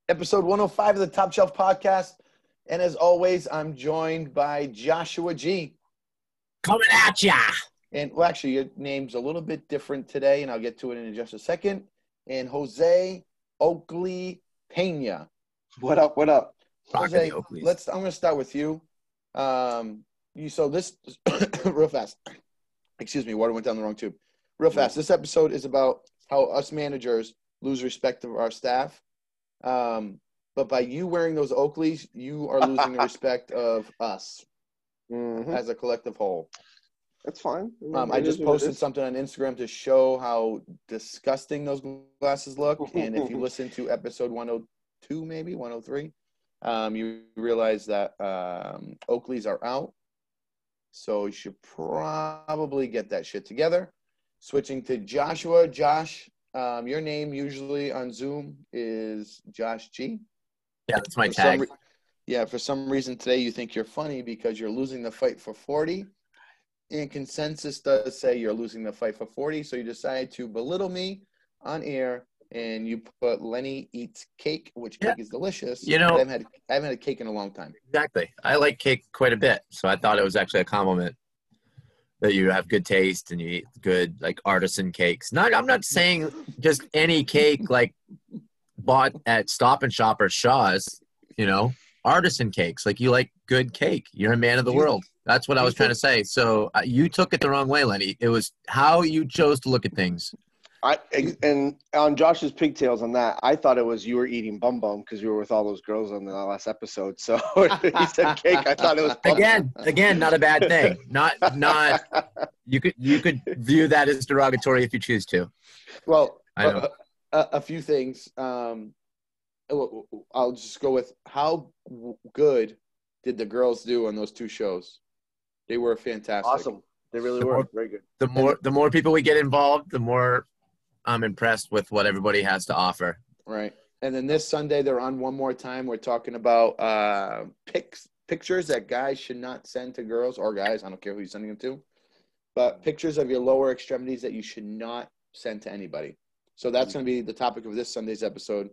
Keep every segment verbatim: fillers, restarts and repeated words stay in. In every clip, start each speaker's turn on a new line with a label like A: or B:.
A: episode one oh five of the Top Shelf Podcast. And as always, I'm joined by Joshua G.
B: Coming at ya.
A: And well, actually, your name's a little bit different today, and I'll get to it in just a second. And Jose Oakley Pena.
C: What up? What up?
A: Jose, let's. I'm going to start with you. Um, you so this real fast. Excuse me, water went down the wrong tube. Real fast. This episode is about how us managers lose respect of our staff. Um, but by you wearing those Oakleys, you are losing the respect of us
C: Mm-hmm.
A: as a collective whole.
C: That's fine.
A: Um, I just posted something on Instagram to show how disgusting those glasses look. And if you listen to episode one oh two, maybe one oh three, um, you realize that um, Oakleys are out. So you should probably get that shit together. Switching to Joshua. Josh, um, your name usually on Zoom is Josh G.
B: Yeah, that's my
A: For
B: tag.
A: some re- yeah, for some reason today you think you're funny because you're losing the fight for forty. And consensus does say you're losing the fight for forty. So you decide to belittle me on air, and you put Lenny eats cake, which
B: Yeah.
A: cake is delicious.
B: You know-
A: I haven't had I haven't had a cake in a long time.
B: Exactly. I like cake quite a bit, so I thought it was actually a compliment that you have good taste and you eat good, like, artisan cakes. Not, I'm not saying just any cake, like, bought at Stop and Shop or Shaw's, you know, artisan cakes. Like, you like good cake. You're a man of the
A: Do you-
B: world. That's what I was trying to say. So uh, you took it the wrong way, Lenny. It was how you chose to look at things.
C: I and on Josh's pigtails on that, I thought it was you were eating bum bum because you were with all those girls on the last episode. So he said cake. I thought it was bum
B: Again, again, not a bad thing. Not, not. You could, you could view that as derogatory if you choose to.
A: Well,
B: I know.
A: A, a, a few things. Um, I'll just go with how good did the girls do on those two shows? They were fantastic.
C: Awesome. They really
B: The
C: were
B: more-
C: very good.
B: The more, the more people we get involved, the more I'm impressed with what everybody has to offer.
A: Right. And then this Sunday, they're on one more time. We're talking about uh, pics, pictures that guys should not send to girls or guys. I don't care who you're sending them to. But pictures of your lower extremities that you should not send to anybody. So that's going to be the topic of this Sunday's episode,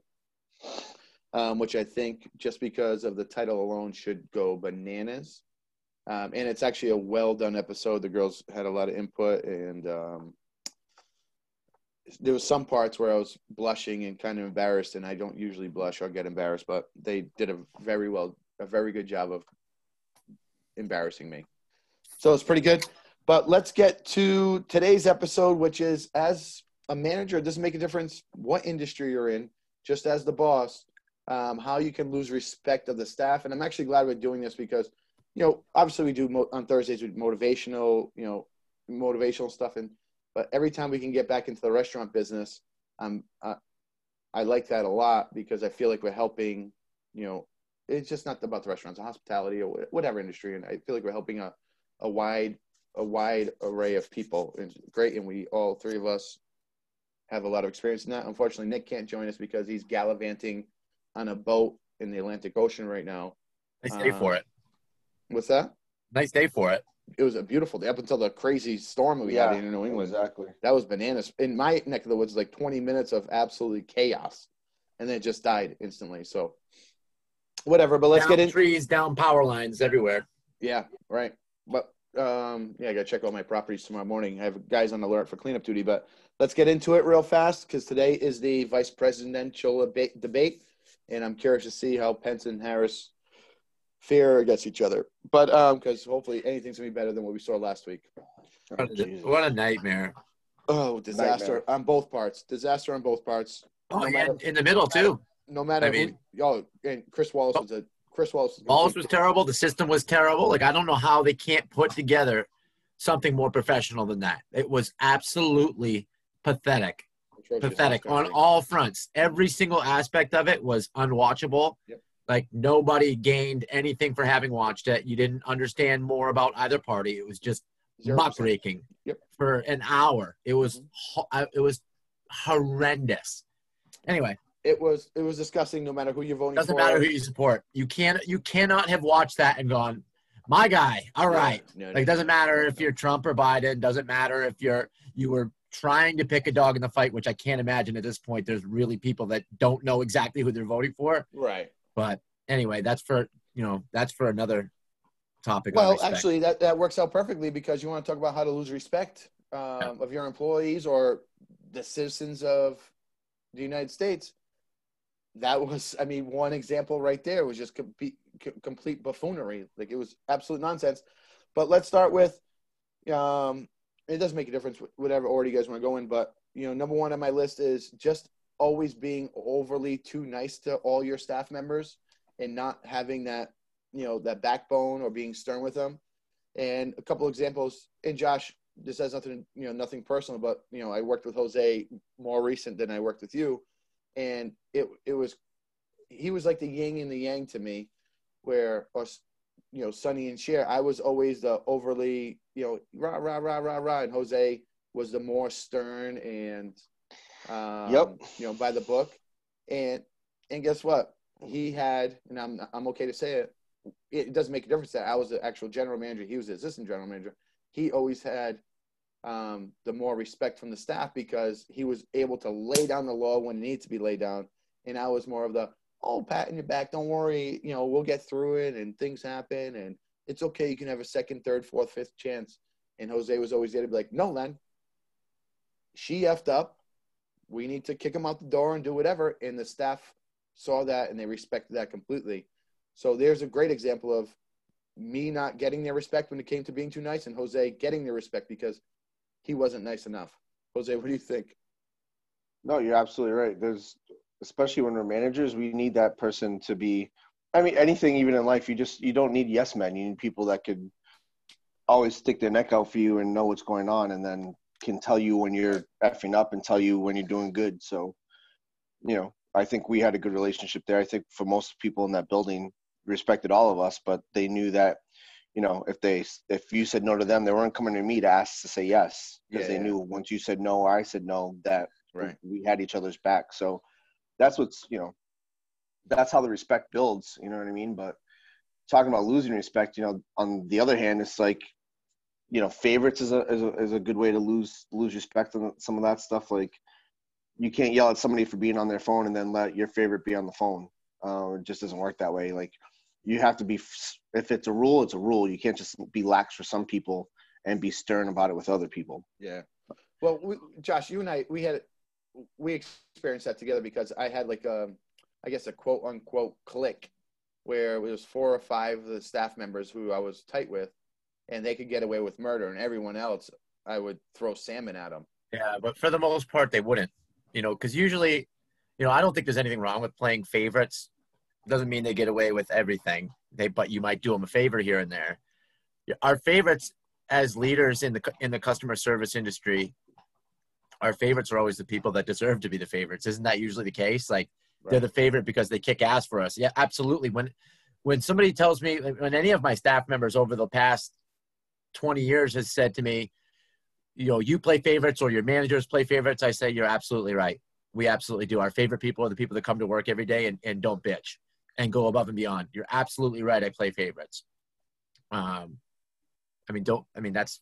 A: um, which I think just because of the title alone should go bananas. Um, and it's actually a well-done episode. The girls had a lot of input, and um, there was some parts where I was blushing and kind of embarrassed, and I don't usually blush or get embarrassed, but they did a very well, a very good job of embarrassing me. So it's pretty good. But let's get to today's episode, which is, as a manager, it doesn't make a difference what industry you're in, just as the boss, um, how you can lose respect of the staff. And I'm actually glad we're doing this because, you know, obviously we do mo- on Thursdays with motivational, you know, motivational stuff. And, but every time we can get back into the restaurant business, um, uh, I like that a lot because I feel like we're helping, you know, it's just not about the restaurants, hospitality or whatever industry. And I feel like we're helping a, a wide, a wide array of people. It's great. And we, all three of us have a lot of experience in that. Unfortunately, Nick can't join us because he's gallivanting on a boat in the Atlantic Ocean right now.
B: Nice day
A: Uh,
B: for it.
A: What's that?
B: Nice day for it.
A: It was a beautiful day up until the crazy storm that we
C: Yeah,
A: had in New England.
C: Exactly.
A: That was bananas. In my neck of the woods, like twenty minutes of absolutely chaos, and then it just died instantly. So, whatever. But let's
B: down
A: get in.
B: trees, down power lines everywhere.
A: Yeah, right. But um, yeah, I gotta check all my properties tomorrow morning. I have guys on alert for cleanup duty. But let's get into it real fast because today is the vice presidential deba- debate, and I'm curious to see how Pence and Harris fare against each other. But um, because hopefully anything's gonna be better than what we saw last week.
B: What a, what a nightmare.
A: Oh, disaster
C: Nightmare.
A: on both parts. Disaster on both parts.
B: Oh,
A: No
B: yeah,
A: matter-
B: in the middle, too.
A: No matter
B: I mean-
A: who, oh, and Chris Wallace was a Chris Wallace. Was
B: Wallace was terrible. The system was terrible. Like, I don't know how they can't put together something more professional than that. It was absolutely pathetic.
A: atrocious.
B: Pathetic on all fronts. Every single aspect of it was unwatchable.
A: Yep.
B: Like, nobody gained anything for having watched it. You didn't understand more about either party. It was just
A: Zero percent.
B: muckraking
A: Yep.
B: for an hour. It was ho- I- it was horrendous. Anyway,
A: It was it was disgusting. No matter who you're voting
B: doesn't
A: for.
B: matter who you support. You can't you cannot have watched that and gone, my guy. All right.
A: No, no,
B: Like, it doesn't matter if you're Trump or Biden. Doesn't matter if you're you were trying to pick a dog in the fight, which I can't imagine at this point. There's really people that don't know exactly who they're voting for.
A: Right.
B: But anyway, that's for, you know, that's for another topic.
A: Well, actually, that, that works out perfectly because you want to talk about how to lose respect um, yeah. of your employees or the citizens of the United States. That was, I mean, one example right there was just complete, complete buffoonery. Like, it was absolute nonsense. But let's start with, um, it doesn't make a difference whatever order you guys want to go in. But, you know, number one on my list is just always being overly too nice to all your staff members and not having that, you know, that backbone or being stern with them. And a couple examples, and Josh, this has nothing, you know, nothing personal, but, you know, I worked with Jose more recent than I worked with you. And it it was, he was like the yin and the yang to me, where, or, you know, Sonny and Cher, I was always the overly, you know, rah, rah, rah, rah, rah. And Jose was the more stern and, um,
C: yep.
A: you know, by the book. And, and guess what? He had, and I'm, I'm okay to say it, it doesn't make a difference that I was the actual general manager. He was the assistant general manager. He always had um, the more respect from the staff because he was able to lay down the law when it needed to be laid down. And I was more of the, oh, pat in your back, don't worry, you know, we'll get through it and things happen and it's okay. You can have a second, third, fourth, fifth chance. And Jose was always there to be like, no, Len, she effed up. We need to kick him out the door and do whatever. And the staff saw that and they respected that completely. So there's a great example of me not getting their respect when it came to being too nice and Jose getting their respect because he wasn't nice enough. Jose, what do you think?
C: No, you're absolutely right. There's, especially when we're managers, we need that person to be, I mean, anything, even in life, you just, you don't need yes men. You need people that could always stick their neck out for you and know what's going on and then can tell you when you're effing up and tell you when you're doing good. So, you know, I think we had a good relationship there. I think for most people in that building, respected all of us, but they knew that, you know, if they, if you said no to them, they weren't coming to me to ask to say yes, because yeah, they yeah. knew once you said no, or I said no, that
A: right.
C: we, we had each other's back. So that's what's, you know, that's how the respect builds, you know what I mean? But talking about losing respect, you know, on the other hand, it's like, you know, favorites is a, is a, is a good way to lose, lose respect on some of that stuff. Like, you can't yell at somebody for being on their phone and then let your favorite be on the phone. Uh, it just doesn't work that way. Like, you have to be, if it's a rule, it's a rule. You can't just be lax for some people and be stern about it with other people.
A: Yeah. Well, we, Josh, you and I, we had, we experienced that together because I had like a, I guess a quote unquote clique where it was four or five of the staff members who I was tight with and they could get away with murder and everyone else, I would throw salmon at them.
B: Yeah. But for the most part, they wouldn't, you know, cause usually, you know, I don't think there's anything wrong with playing favorites. Doesn't mean they get away with everything. They, but you might do them a favor here and there. Our favorites as leaders in the in the customer service industry, our favorites are always the people that deserve to be the favorites. Isn't that usually the case? Like right. They're the favorite because they kick ass for us. Yeah, absolutely. When when somebody tells me, when any of my staff members over the past twenty years has said to me, you know, you play favorites or your managers play favorites, I say you're absolutely right. We absolutely do. Our favorite people are the people that come to work every day and, and don't bitch and go above and beyond. You're absolutely right. I play favorites. Um, I mean, don't, I mean, that's,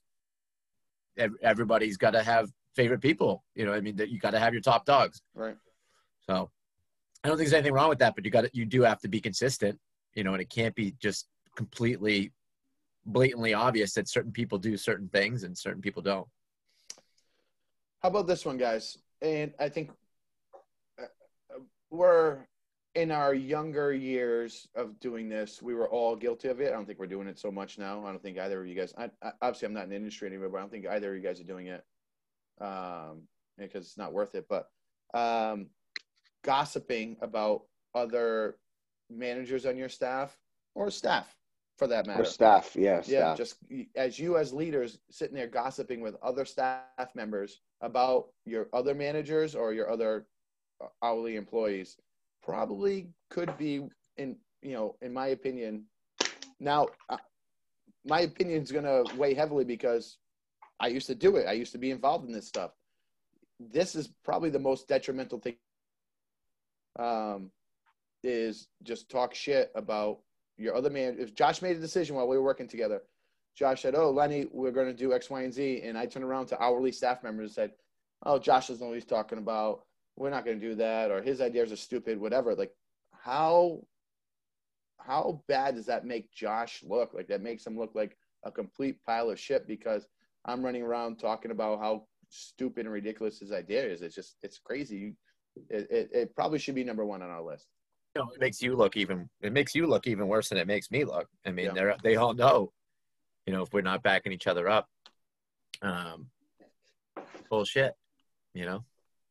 B: everybody's got to have favorite people, you know, I mean, that you got to have your top dogs.
A: Right.
B: So I don't think there's anything wrong with that, but you got to, you do have to be consistent, you know, and it can't be just completely blatantly obvious that certain people do certain things and certain people don't.
A: How about this one, guys? And I think we're in our younger years of doing this, we were all guilty of it. I don't think we're doing it so much now. I don't think either of you guys, I, I, obviously I'm not in the industry anymore, but I don't think either of you guys are doing it um, because it's not worth it. But um, gossiping about other managers on your staff or staff for that matter.
C: Or staff, yeah.
A: Yeah,
C: staff.
A: just as you as leaders sitting there gossiping with other staff members about your other managers or your other hourly employees probably could be, in you know, in my opinion, now uh, my opinion is going to weigh heavily because I used to do it. I used to be involved in this stuff. This is probably the most detrimental thing um, is just talk shit about your other man. If Josh made a decision while we were working together, Josh said, oh, Lenny, we're going to do X, Y, and Z. And I turned around to hourly staff members and said, oh, Josh doesn't know what he's talking about. We're not going to do that, or his ideas are stupid, whatever. Like, how how bad does that make Josh look? Like, that makes him look like a complete pile of shit because I'm running around talking about how stupid and ridiculous his idea is. It's just, it's crazy. It, it, it probably should be number one on our list.
B: You know, it makes you look even. It makes you look even worse than it makes me look. I mean,
A: Yeah.
B: they're they all know, you know, if we're not backing each other up, um, bullshit. You know.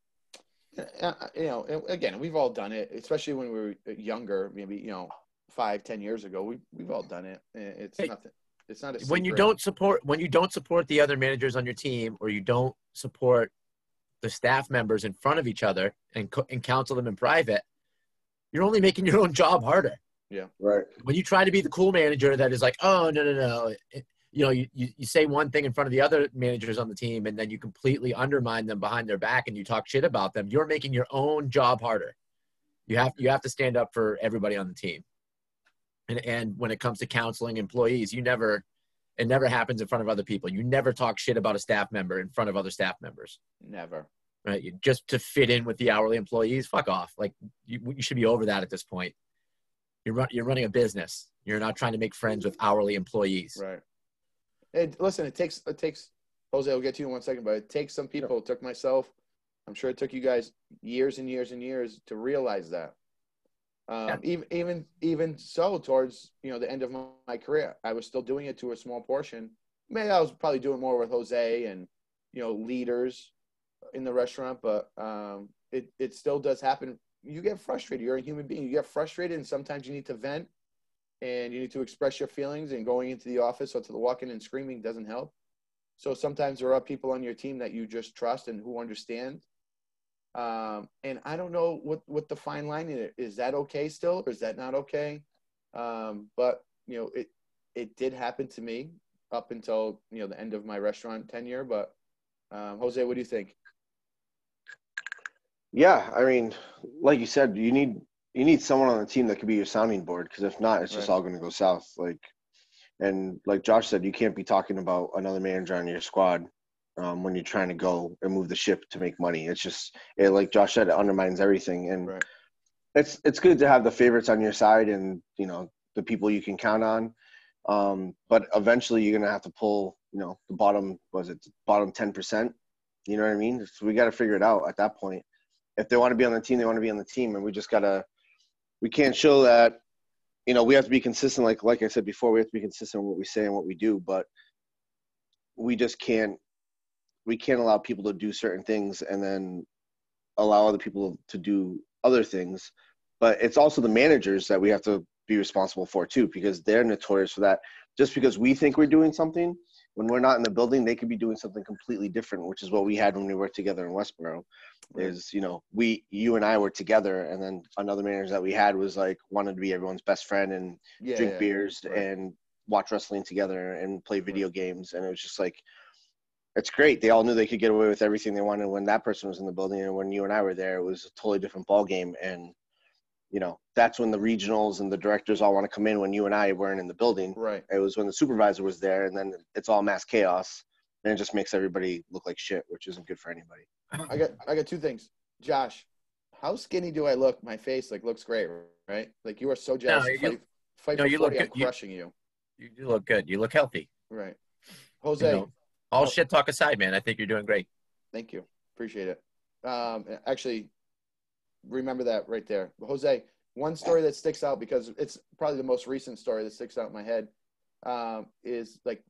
A: Uh, you know, again, we've all done it, especially when we were younger, maybe, you know, five, ten years ago. We, we've all done it. It's
B: Hey,
A: nothing. It's not a secret.
B: When you don't support when you don't support the other managers on your team, or you don't support the staff members in front of each other and co- and counsel them in private, you're only making your own job harder.
A: Yeah.
C: Right.
B: When you try to be the cool manager that is like, oh, no, no, no. It, you know, you, you, you say one thing in front of the other managers on the team, and then you completely undermine them behind their back and you talk shit about them. You're making your own job harder. You have, you have to stand up for everybody on the team. And, and when it comes to counseling employees, you never, it never happens in front of other people. You never talk shit about a staff member in front of other staff members.
A: Never.
B: Right? You, just to fit in with the hourly employees, fuck off. Like, you, you should be over that at this point. You're, run, you're running a business. You're not trying to make friends with hourly employees.
A: Right. And listen, it takes, it takes, Jose, I'll get to you in one second, but it takes some people, it took myself, I'm sure it took you guys years and years and years to realize that. Um,
B: Yeah.
A: even, even, even so towards, you know, the end of my, my career, I was still doing it to a small portion. Maybe I was probably doing more with Jose and, you know, leaders in the restaurant, but um, it, it still does happen. You get frustrated. You're a human being. You get frustrated, and sometimes you need to vent and you need to express your feelings, and going into the office or to the walk-in and screaming doesn't help. So sometimes there are people on your team that you just trust and who understand. Um, and I don't know what, what the fine line is. Is that okay still, or is that not okay? Um, but, you know, it, it did happen to me up until, you know, the end of my restaurant tenure. But um, Jose, what do you think?
C: Yeah, I mean, like you said, you need you need someone on the team that could be your sounding board, because if not, it's just
A: Right.
C: all going to go south. Like, and like Josh said, you can't be talking about another manager on your squad um, when you're trying to go and move the ship to make money. It's just, it, like Josh said, it undermines everything. And
A: Right.
C: it's it's good to have the favorites on your side and, you know, the people you can count on. Um, but eventually, you're going to have to pull, you know, the bottom, was it bottom ten percent? You know what I mean? So we got to figure it out at that point. If they want to be on the team, they want to be on the team, and we just gotta. We can't show that, you know, we have to be consistent. Like like I said before, we have to be consistent with what we say and what we do, but we just can't. We can't allow people to do certain things and then allow other people to do other things. But it's also the managers that we have to be responsible for too, because they're notorious for that. Just because we think we're doing something, when we're not in the building, they could be doing something completely different, which is what we had when we worked together in Westboro.
A: Right.
C: Is, you know, we, you and I were together, and then another manager that we had was like, wanted to be everyone's best friend and
A: Yeah,
C: drink
A: yeah.
C: beers
A: Right.
C: and watch wrestling together and play video games. And it was just like, it's great. They all knew they could get away with everything they wanted when that person was in the building. And when you and I were there, it was a totally different ball game. And, you know, that's when the regionals and the directors all want to come in when you and I weren't in the building.
A: Right.
C: It was when the supervisor was there, and then it's all mass chaos. And it just makes everybody look like shit, which isn't good for anybody.
A: I got I got two things. Josh, how skinny do I look? My face like looks great, right? Like, you are so jealous.
B: you-
A: fight fight
B: no,
A: for
B: you look
A: forty, I'm
B: good. You-
A: crushing you.
B: You, you look good. You look healthy.
A: Right. Jose,
B: You know, all
A: Oh.
B: shit talk aside, man. I think you're doing great.
A: thank you. Appreciate it. Um, actually, remember that right there. Jose, one story that sticks out, because it's probably the most recent story that sticks out in my head, um, is like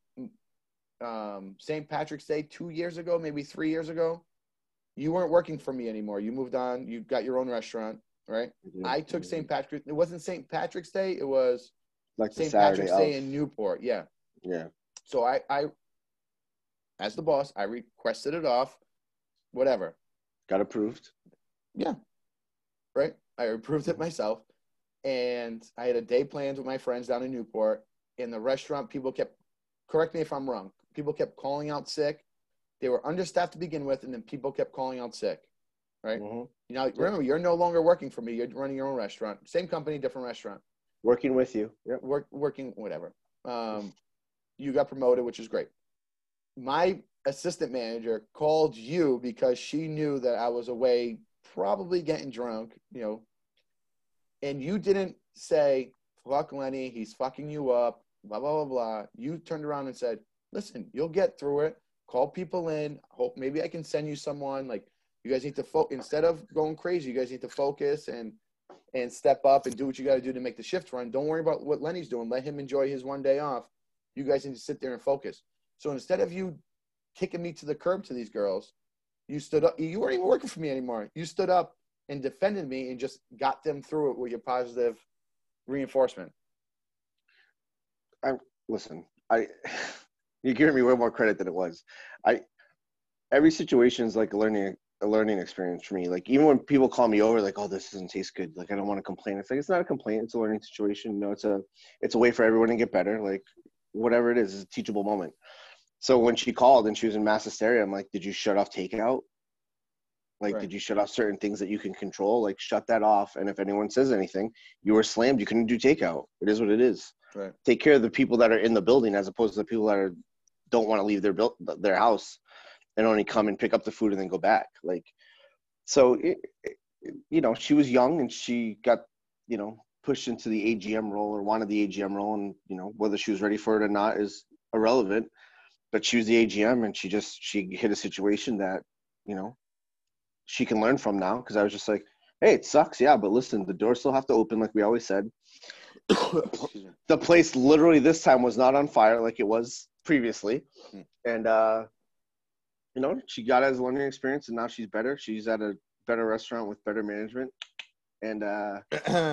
A: um, Saint Patrick's Day two years ago, maybe three years ago. You weren't working for me anymore. You moved on. You got your own restaurant, right? I took Saint Patrick's. It wasn't Saint Patrick's Day. It was
C: like the
A: Saint
C: Saturday
A: Patrick's Day
C: of.
A: in Newport. Yeah.
C: Yeah.
A: So I, I, as the boss, I requested it off, whatever.
C: Got approved.
A: Yeah. Right. I approved it myself. And I had a day planned with my friends down in Newport. In the restaurant, people kept, correct me if I'm wrong, people kept calling out sick. They were understaffed to begin with, and then people kept calling out sick. Right.
C: Mm-hmm.
A: You know, remember, you're no longer working for me. You're running your own restaurant. Same company, different restaurant.
C: Working with you. Yep.
A: Work, working, whatever. Um, you got promoted, which is great. My assistant manager called you because she knew that I was away, probably getting drunk, you know, and you didn't say, fuck Lenny, he's fucking you up, blah, blah, blah, blah. You turned around and said, listen, you'll get through it. Call people in. Hope maybe I can send you someone. Like, you guys need to focus. Instead of going crazy, you guys need to focus and and step up and do what you got to do to make the shift run. Don't worry about what Lenny's doing. Let him enjoy his one day off. You guys need to sit there and focus. So instead of you kicking me to the curb to these girls, you stood up. You weren't even working for me anymore. You stood up and defended me and just got them through it with your positive reinforcement.
C: I listen. I you're giving me way more credit than it was. I every situation is like a learning a learning experience for me. Like, even when people call me over, like, oh, this doesn't taste good, like, I don't want to complain. It's like, it's not a complaint. It's a learning situation. You know, it's a it's a way for everyone to get better. Like, whatever it is, is a teachable moment. So when she called and she was in mass hysteria, I'm like, did you shut off takeout? Like,
A: Right.
C: did you shut off certain things that you can control? Like, shut that off. And if anyone says anything, you were slammed. You couldn't do takeout. It is what it is.
A: Right.
C: Take care of the people that are in the building as opposed to the people that are don't want to leave their build their house and only come and pick up the food and then go back. Like, so it, it, you know, she was young and she got, you know, pushed into the A G M role or wanted the A G M role, and, you know, whether she was ready for it or not is irrelevant. But she was the A G M, and she just she hit a situation that, you know, she can learn from now. Because I was just like, hey, it sucks, yeah, but listen, the doors still have to open, like we always said. The place literally this time was not on fire like it was previously, and uh, you know, she got it as a learning experience, and now she's better. She's at a better restaurant with better management, and uh,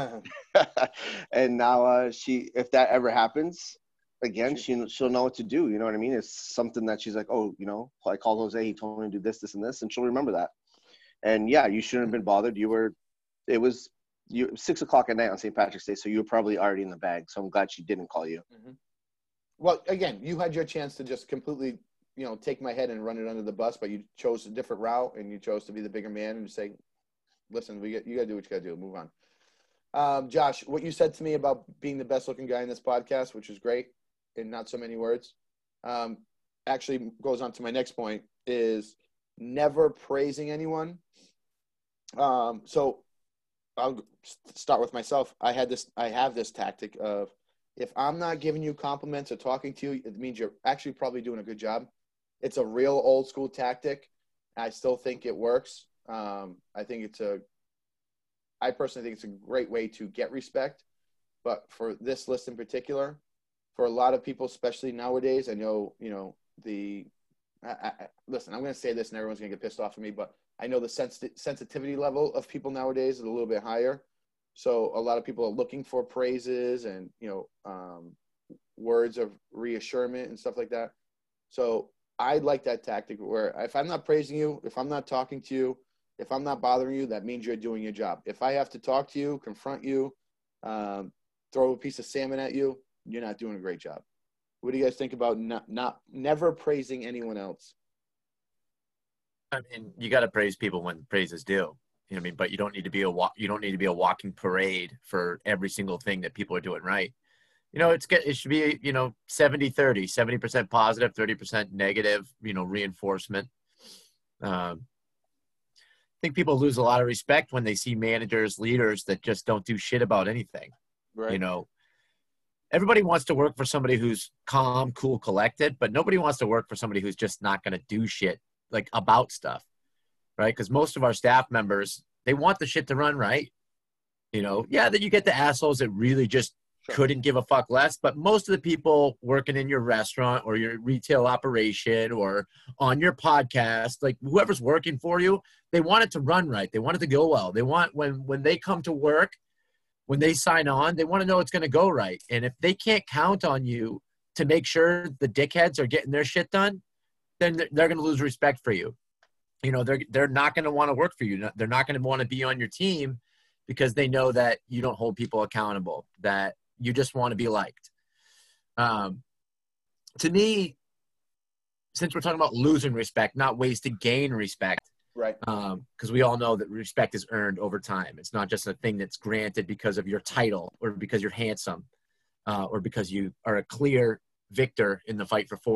C: and now uh, she, if that ever happens again, she she'll know what to do. You know what I mean? It's something that she's like, oh, you know, I called Jose, he told me to do this, this, and this, and she'll remember that. And yeah, you shouldn't have been bothered. You were, it was you six o'clock at night on Saint Patrick's Day, so you were probably already in the bag. So I'm glad she didn't call you.
A: Mm-hmm. Well, again, you had your chance to just completely, you know, take my head and run it under the bus, but you chose a different route, and you chose to be the bigger man and say, listen, we get, you got to do what you got to do. Move on. Um, Josh, what you said to me about being the best looking guy in this podcast, which is great in not so many words, um, actually goes on to my next point, is never praising anyone. Um, so I'll start with myself. I had this, I have this tactic of, if I'm not giving you compliments or talking to you, it means you're actually probably doing a good job. It's a real old school tactic. I still think it works. Um, I think it's a, I personally think it's a great way to get respect. But for this list in particular, for a lot of people, especially nowadays, I know, you know, the, I, I, listen, I'm going to say this and everyone's going to get pissed off at me, but I know the sens- sensitivity level of people nowadays is a little bit higher. So a lot of people are looking for praises and, you know, um, words of reassurance and stuff like that. So I like that tactic where if I'm not praising you, if I'm not talking to you, if I'm not bothering you, that means you're doing your job. If I have to talk to you, confront you, um, throw a piece of salmon at you, you're not doing a great job. What do you guys think about not, not never praising anyone else?
B: I mean, you got to praise people when praise is due. You know what I mean? But you don't need to be a wa- you don't need to be a walking parade for every single thing that people are doing right. You know, it's get it should be, you know, seventy thirty, seventy percent positive, thirty percent negative, you know, reinforcement. Um, I think people lose a lot of respect when they see managers, leaders that just don't do shit about anything.
A: Right.
B: You know, everybody wants to work for somebody who's calm, cool, collected, but nobody wants to work for somebody who's just not going to do shit like about stuff. Right? Because most of our staff members, they want the shit to run right. You know, yeah, that you get the assholes that really just
A: Sure.
B: couldn't give a fuck less. But most of the people working in your restaurant or your retail operation or on your podcast, like whoever's working for you, they want it to run right. They want it to go well. They want when when they come to work, when they sign on, they want to know it's going to go right. And if they can't count on you to make sure the dickheads are getting their shit done, then they're going to lose respect for you. You know, they're they're not going to want to work for you. They're not going to want to be on your team because they know that you don't hold people accountable, that you just want to be liked. Um, to me, since we're talking about losing respect, not ways to gain respect,
A: Right.
B: um, because we all know that respect is earned over time. It's not just a thing that's granted because of your title or because you're handsome uh, or because you are a clear victor in the fight for forty.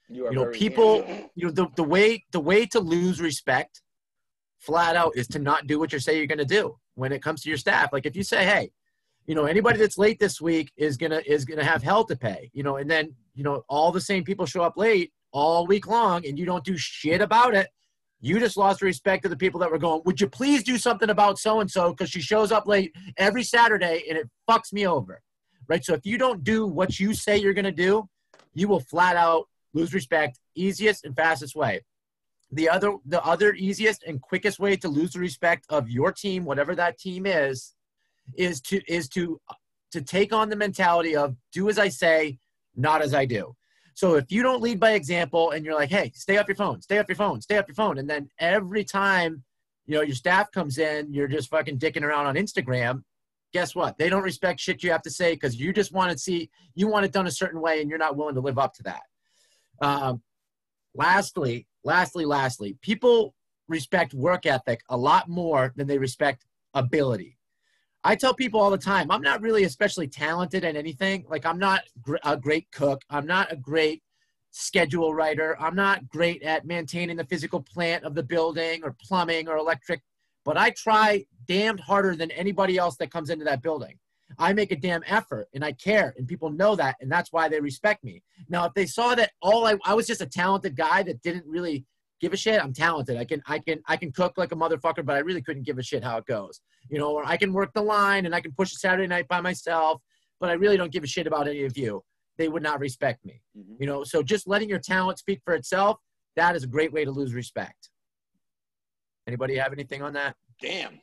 A: You, are
B: you know,
A: very
B: people,
A: handy.
B: you know, the, the way, the way to lose respect flat out is to not do what you say you're going to do when it comes to your staff. Like if you say, hey, you know, anybody that's late this week is going to, is going to have hell to pay, you know, and then, you know, all the same people show up late all week long and you don't do shit about it. You just lost respect to the people that were going, would you please do something about so-and-so because she shows up late every Saturday and it fucks me over, right? So if you don't do what you say you're going to do, you will flat out lose respect, easiest and fastest way. The other, the other easiest and quickest way to lose the respect of your team, whatever that team is, is to, is to, to take on the mentality of do as I say, not as I do. So if you don't lead by example and you're like, hey, stay off your phone, stay off your phone, stay off your phone. And then every time, you know, your staff comes in, you're just fucking dicking around on Instagram. Guess what? They don't respect shit you have to say because you just want to see, you want it done a certain way and you're not willing to live up to that. Um, lastly, lastly, lastly, people respect work ethic a lot more than they respect ability. I tell people all the time, I'm not really especially talented at anything. Like I'm not gr- a great cook. I'm not a great schedule writer. I'm not great at maintaining the physical plant of the building or plumbing or electric, but I try damned harder than anybody else that comes into that building. I make a damn effort and I care and people know that. And that's why they respect me. Now, if they saw that all I, I was just a talented guy that didn't really give a shit, I'm talented. I can, I can, I can cook like a motherfucker, but I really couldn't give a shit how it goes. You know, or I can work the line and I can push a Saturday night by myself, but I really don't give a shit about any of you. They would not respect me. Mm-hmm. You know, so just letting your talent speak for itself, that is a great way to lose respect. Anybody have anything on that?
A: Damn.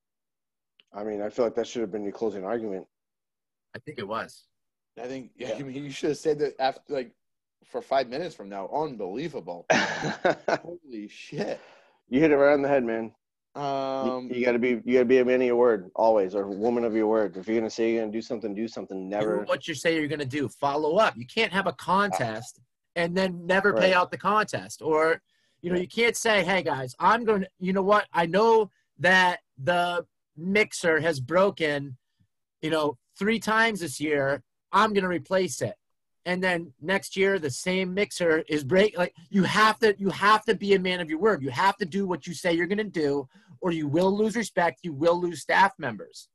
C: I mean, I feel like that should have been your closing argument.
B: I think it was.
A: I think, yeah, I mean, you should have said that after, like, for five minutes from now. Unbelievable. Holy shit.
C: You hit it right on the head, man.
A: Um,
C: you, you gotta be, you gotta be a man of your word always, or a woman of your word. If you're gonna say you're gonna do something, do something. Never
B: do what you say you're gonna do. Follow up. You can't have a contest and then never pay
C: right.
B: out the contest, or you know, you can't say, "Hey guys, I'm going to." You know what? I know that the mixer has broken, you know, three times this year. I'm gonna replace it. And then next year, the same mixer is break. Like you have to, you have to be a man of your word. You have to do what you say you're going to do, or you will lose respect. You will lose staff members.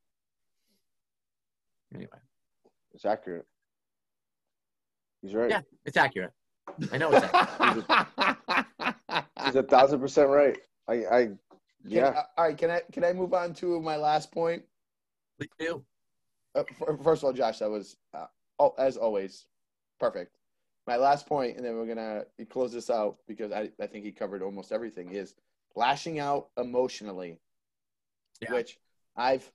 B: Anyway,
C: it's accurate. He's right.
B: Yeah, it's accurate. I know it's accurate.
C: He's a thousand percent right. I, I yeah.
A: Can, all right. Can I can I move on to my last point?
B: Please do.
A: Uh, first of all, Josh, that was uh, oh, as always. Perfect. My last point, and then we're going to close this out because I, I think he covered almost everything, is lashing out emotionally, yeah. which I've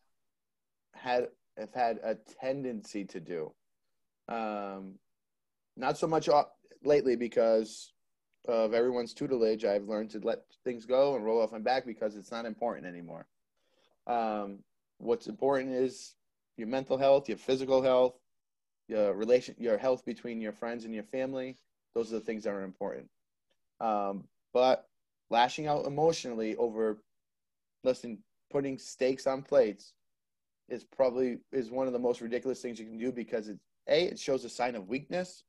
A: had have had a tendency to do. Um, not so much lately because of everyone's tutelage. I've learned to let things go and roll off my back because it's not important anymore. Um, what's important is your mental health, your physical health, your relation, your health between your friends and your family. Those are the things that are important. Um, but lashing out emotionally over, listen, putting steaks on plates is probably is one of the most ridiculous things you can do because it a it shows a sign of weakness.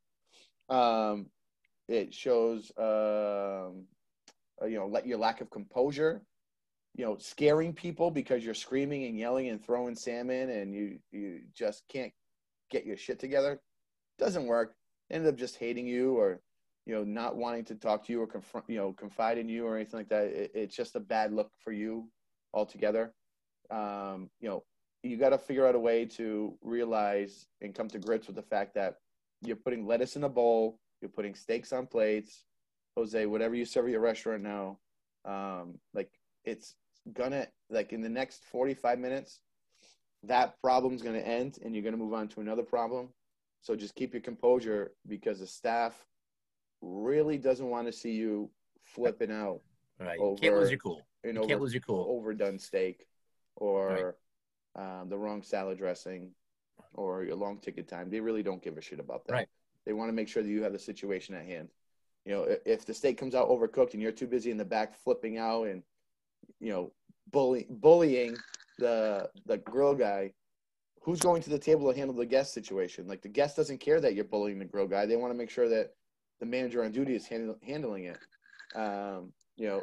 A: Um, it shows um, uh, you know let your lack of composure. You know, scaring people because you're screaming and yelling and throwing salmon and you you just can't get your shit together. Doesn't work. They end up just hating you or, you know, not wanting to talk to you or confront, you know, confide in you or anything like that. It, it's just a bad look for you altogether. Um, you know, you got to figure out a way to realize and come to grips with the fact that you're putting lettuce in a bowl, you're putting steaks on plates. Jose, whatever you serve at your restaurant now, um, like it's gonna, like in the next forty-five minutes, that problem's going to end and you're going to move on to another problem. So just keep your composure because the staff really doesn't want to see you flipping out.
B: Right. You can't lose your cool. You
A: over,
B: can't lose your cool.
A: Overdone steak or right. um, the wrong salad dressing or your long ticket time. They really don't give a shit about that.
B: Right.
A: They want to make sure that you have the situation at hand. You know, if the steak comes out overcooked and you're too busy in the back flipping out and, you know, bully, bullying the the grill guy, who's going to the table to handle the guest situation? Like the guest doesn't care that you're bullying the grill guy. They want to make sure that the manager on duty is handle, handling it. Um, you know,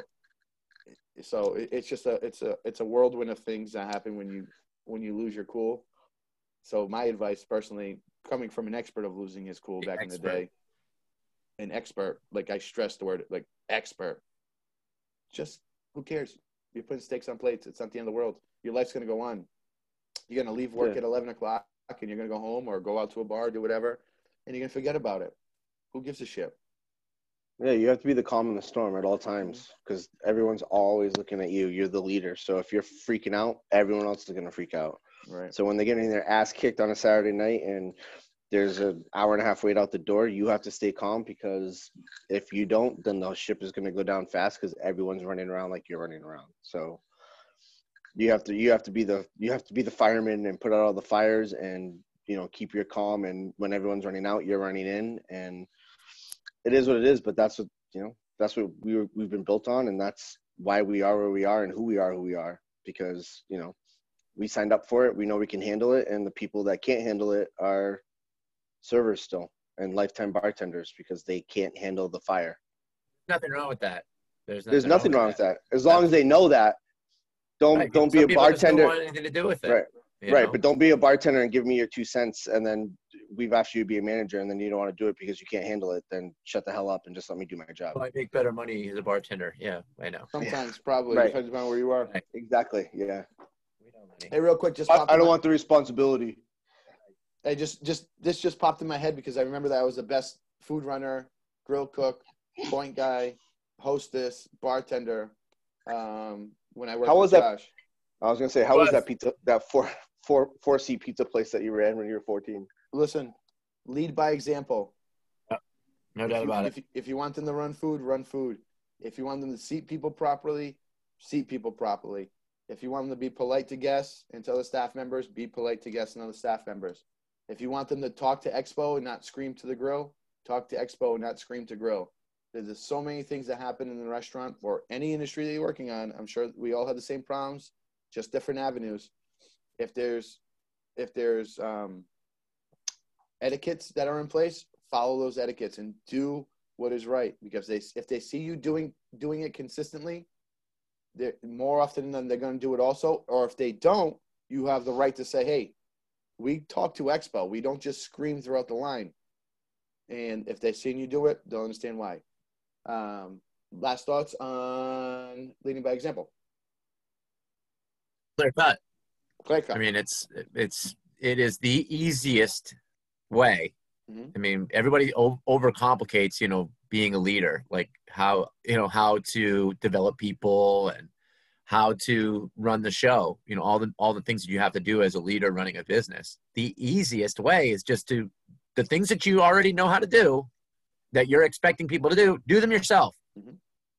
A: so it, it's just a it's a it's a whirlwind of things that happen when you when you lose your cool. So my advice, personally, coming from an expert of losing his cool back in the day, an expert, like I stress the word, like expert. Just who cares? You're putting steaks on plates. It's not the end of the world. Your life's gonna go on. You're gonna leave work
C: Yeah.
A: at eleven o'clock, and you're gonna go home or go out to a bar, do whatever, and you're gonna forget about it. Who gives a shit?
C: Yeah, you have to be the calm in the storm at all times because everyone's always looking at you. You're the leader. So if you're freaking out, everyone else is going to freak out.
A: Right.
C: So when they're getting their ass kicked on a Saturday night and there's an hour and a half wait out the door, you have to stay calm because if you don't, then the ship is going to go down fast because everyone's running around like you're running around. So you have to you have to be the you have to be the fireman and put out all the fires and, you know, keep your calm. And when everyone's running out, you're running in. And it is what it is, but that's what, you know, that's what we were, we've been built on. And that's why we are where we are and who we are, who we are, because, you know, we signed up for it. We know we can handle it. And the people that can't handle it are servers still and lifetime bartenders because they can't handle the fire.
B: Nothing wrong with that. There's nothing,
C: There's nothing
B: wrong
C: wrong
B: with
C: with that. As long as they know that, don't,
B: Right,
C: don't
B: some
C: be a
B: people just don't
C: bartender.
B: want anything to do with it.
C: Right.
B: you
C: Right.
B: know?
C: But don't be a bartender and give me your two cents. And then we've asked you to be a manager and then you don't want to do it because you can't handle it. Then shut the hell up and just let me do my job.
B: Well, I make better money as a bartender. Yeah, I know.
A: Sometimes, probably,
C: Right.
A: depends on where you are.
B: Right.
C: Exactly. Yeah.
B: We know money.
A: Hey, real quick, just
C: I,
A: popped
C: I
A: in
C: don't
A: my-
C: want the responsibility.
A: Hey, just just this just popped in my head because I remember that I was the best food runner, grill cook, point guy, hostess, bartender. Um, when I worked
C: How
A: with
C: was that-
A: Josh.
C: I was gonna say, how was
B: Plus-
C: that pizza, that four four four seat pizza place that you ran when you were fourteen?
A: Listen, lead by example.
B: No
A: If
B: doubt
A: you,
B: about
A: if,
B: it.
A: you- if you want them to run food, run food. If you want them to seat people properly, seat people properly. If you want them to be polite to guests and to other staff members, be polite to guests and other staff members. If you want them to talk to Expo and not scream to the grill, talk to Expo and not scream to grill. There's just so many things that happen in the restaurant or any industry that you're working on. I'm sure we all have the same problems, just different avenues. If there's if there's um, etiquettes that are in place, follow those etiquettes and do what is right. Because they if they see you doing doing it consistently, they're more often than they're going to do it also. Or if they don't, you have the right to say, hey, we talk to Expo. We don't just scream throughout the line. And if they've seen you do it, they'll understand why. Um, last thoughts on leading by example.
B: Clear cut.
A: Clear cut.
B: I mean, it's it's it is the easiest way.
A: Mhm.
B: I mean, everybody o- overcomplicates, you know, being a leader, like how you know how to develop people and how to run the show. You know, all the all the things that you have to do as a leader running a business. The easiest way is just to the things that you already know how to do, that you're expecting people to do, do them yourself.
A: Mhm.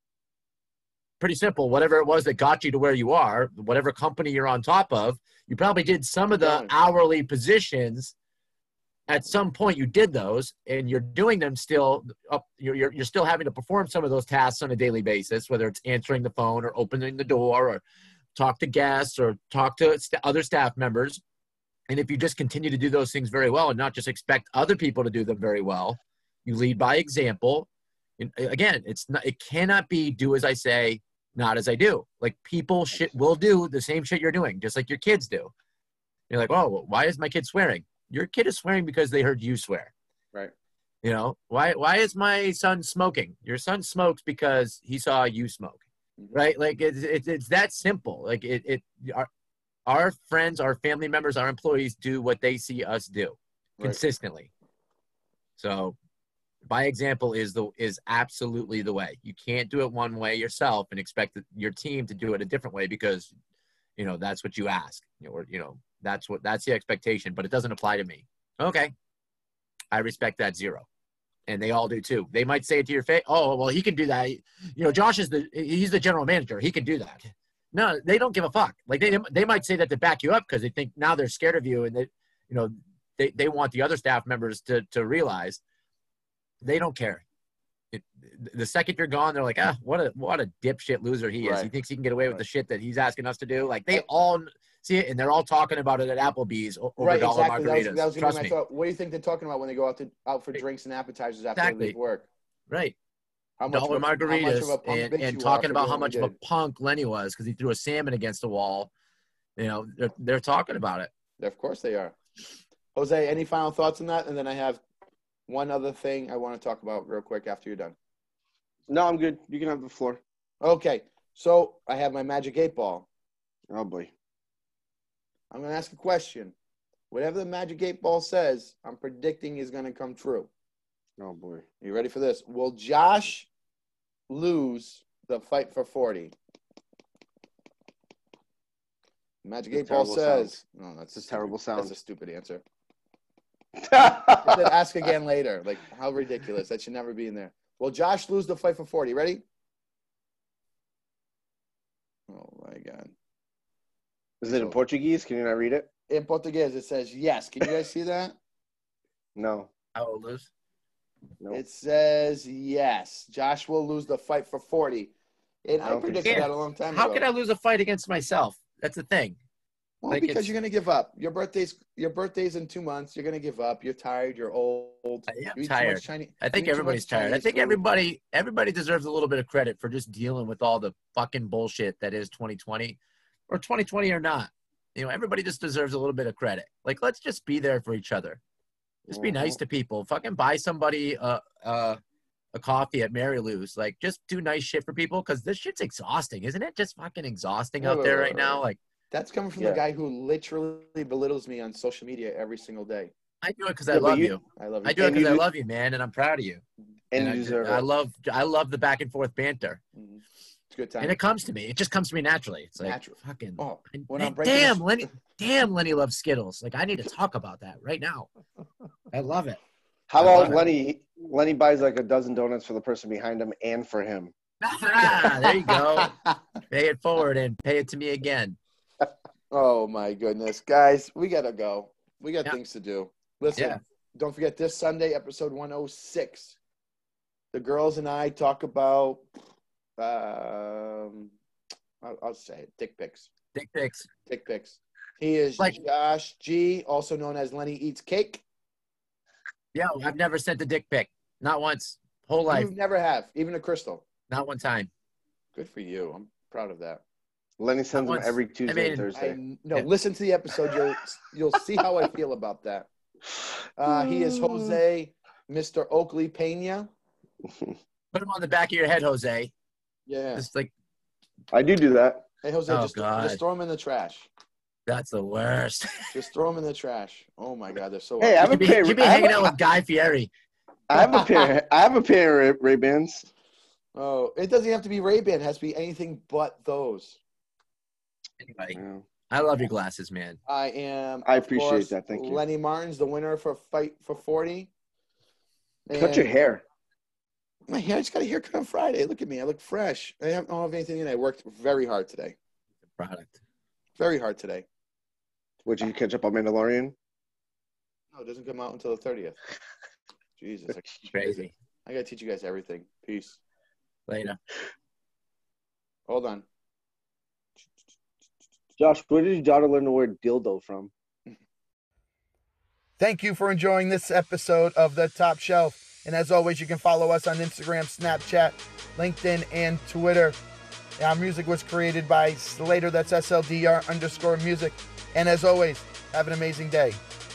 B: Pretty simple. Whatever it was that got you to where you are, whatever company you're on top of, you probably did some of the
A: Done.
B: hourly positions. At some point, you did those, and you're doing them still. Up, you're, you're you're still having to perform some of those tasks on a daily basis, whether it's answering the phone or opening the door or talk to guests or talk to st- other staff members. And if you just continue to do those things very well and not just expect other people to do them very well, you lead by example. And again, it's not. It cannot be do as I say, not as I do. Like people shit will do the same shit you're doing, just like your kids do. You're like, oh, why is my kid swearing? Your kid is swearing because they heard you swear.
A: Right.
B: You know, why why is my son smoking? Your son smokes because he saw you smoke.
A: Mhm.
B: Right? Like it's it's, it's that simple. Like it it our, our friends, our family members, our employees do what they see us do
A: Right.
B: consistently. So by example is the is absolutely the way. You can't do it one way yourself and expect your team to do it a different way because you know that's what you ask. You know, or you know, that's what that's the expectation, but it doesn't apply to me. Okay. I respect that zero. And they all do too. They might say it to your face, oh, well, he can do that. You know, Josh is the he's the general manager. He can do that. No, they don't give a fuck. Like they they might say that to back you up because they think now they're scared of you and they you know they, they want the other staff members to to realize they don't care. It, the second you're gone, they're like, ah, what a what a dipshit loser he is.
A: Right.
B: He thinks he can get away with
C: Right.
B: the shit that he's asking us to do. Like they all see it, and they're all talking about it at Applebee's o- over
A: Right,
B: dollar
A: exactly. That was,
B: margaritas.
A: that was gonna
B: Trust
A: be my
B: me.
A: thought. What do you think they're talking about when they go out to out for drinks and appetizers after
B: Exactly.
A: they leave work?
B: Right.
A: How much
B: Dollar
A: of a- how much of
B: margaritas
A: a punk
B: and,
A: bitch
B: and
A: you are
B: talking
A: for
B: about
A: doing
B: how
A: what
B: much
A: you
B: of a
A: did.
B: punk Lenny was because he threw a salmon against the wall. You know, they're, they're talking about it.
A: Of course they are. Jose, any final thoughts on that? And then I have one other thing I want to talk about real quick after you're done.
C: No, I'm good. You can have the floor.
A: Okay, so I have my magic eight ball.
C: Oh boy.
A: I'm going to ask a question. Whatever the magic eight ball says, I'm predicting is going to come true.
C: Oh boy.
A: You ready for this? Will Josh lose the fight for forty? Magic
C: It's a
A: eight ball
C: terrible
A: says. No, that's
C: It's a terrible sound.
A: That's a stupid answer. It said ask again later. Like, how ridiculous. That should never be in there. Will Josh lose the fight for forty? Ready? Oh, my God.
C: Is it in Portuguese? Can you not read it?
A: In Portuguese, it says yes. Can you guys see that?
C: No.
B: I will lose.
C: No.
A: It says yes. Josh will lose the fight for forty. And
C: I
A: I
C: don't think
A: predicted
B: so.
A: that a long time
B: How
A: ago.
B: can I lose a fight against myself? That's the thing.
A: Well,
B: like,
A: because
B: it's-
A: you're gonna give up. Your birthday's your birthday's in two months. You're gonna give up. You're tired. You're old.
B: I am
A: You eat too much
B: tired.
A: Chinese-
B: I
A: you
B: think
A: eat too
B: everybody's
A: much
B: tired. I
A: Chinese
B: think
A: food.
B: everybody everybody deserves a little bit of credit for just dealing with all the fucking bullshit that is twenty twenty or twenty twenty or not. You know, everybody just deserves a little bit of credit. Like, let's just be there for each other. Just be nice to people. Fucking buy somebody a a, a coffee at Mary Lou's. Like, just do nice shit for people because this shit's exhausting, isn't it? Just fucking exhausting
A: Wait,
B: out
A: wait,
B: there
A: wait,
B: right
A: wait,
B: now.
A: wait.
B: Like,
A: That's coming from
C: Yeah.
A: the guy who literally belittles me on social media every single day.
B: I do it because I
C: Yeah, but
B: love
C: you-
B: you.
A: I love you.
B: I do it
C: And
B: because
C: you
B: I
C: do-
B: love you, man, and I'm proud of you.
C: And you
B: I,
C: deserve
B: I
C: it.
B: love I love the back and forth banter.
A: Mhm. It's a good time.
B: And it comes to me. It just comes to me naturally. It's like
A: Natural.
B: fucking.
A: Oh,
B: and-
A: when
B: and
A: I'm breaking
B: damn,
A: this-
B: Lenny. Damn, Lenny loves Skittles. Like, I need to talk about that right now. I love it.
C: How
B: I love
C: about
B: it.
C: Lenny? Lenny buys like a dozen donuts for the person behind him and for him.
B: Ah, there you go. Pay it forward and pay it to me again.
A: Oh my goodness, guys, we gotta go. We got
B: Yeah.
A: things to do. Listen,
B: Yeah.
A: don't forget this Sunday, episode one oh six. The girls and I talk about, um, I'll, I'll say it, dick pics.
B: Dick pics.
A: Dick pics. He is
B: Like-
A: Josh G, also known as Lenny Eats Cake.
B: Yo, I've never sent a dick pic. Not once. Whole life.
A: You never have, even a crystal.
B: Not one time.
A: Good for you. I'm proud of that.
C: Lenny sends them
B: once.
C: every Tuesday
B: mean,
C: and Thursday.
A: I, no,
B: Yeah.
A: listen to the episode. You'll you'll see how I feel about that. Uh, he is Jose, Mister Oakley Pena.
B: Put him on the back of your head, Jose.
A: Yeah.
B: Just like,
C: I do do that.
A: Hey, Jose,
B: Oh,
A: just,
B: God.
A: just throw them in the trash.
B: that's the worst.
A: Just throw them in the trash. Oh, my God. They're so
C: Hey,
A: ugly.
C: I have
B: You
C: a
B: be,
C: pair.
B: you be
C: I have
B: hanging
C: a-
B: out with Guy Fieri.
C: I have a pair. I have a pair of Ray Bans.
A: Oh, it doesn't have to be Ray-Ban. It has to be anything but those.
B: Anyway, I love your glasses, man.
A: I am,
C: I
A: of
C: appreciate
A: course,
C: that. Thank you.
A: Lenny Martin's the winner for Fight for forty.
C: Cut your
A: And
C: hair.
A: My hair, I just got a haircut on Friday. Look at me. I look fresh. I don't have anything in. I worked very hard today.
B: Product.
A: Very hard today.
C: Would you catch up on Mandalorian?
A: No, it doesn't come out until the thirtieth. Jesus. I,
B: Crazy.
A: I got to teach you guys everything. Peace.
B: Later.
A: Hold on.
C: Josh, where did your daughter learn the word dildo from?
A: Thank you for enjoying this episode of The Top Shelf. And as always, you can follow us on Instagram, Snapchat, LinkedIn, and Twitter. Our music was created by Slater, that's S L D R underscore music. And as always, have an amazing day.